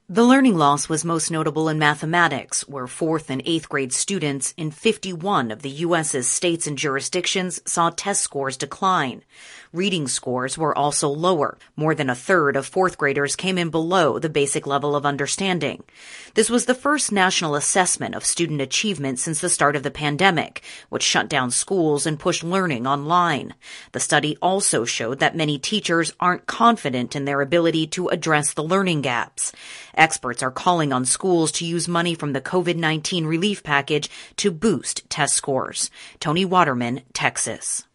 The learning loss was most notable in mathematics, where 4th and 8th grade students in 51 of the U.S.'s states and jurisdictions saw test scores decline. Reading scores were also lower. More than a third of 4th graders came in below the basic level of understanding. This was the first national assessment of student achievement since the start of the pandemic, which shut down schools and pushed learning online. The study also showed that many teachers aren't confident in their ability to address the learning gaps. Experts are calling on schools to use money from the COVID-19 relief package to boost test scores. Tony Waterman, Texas.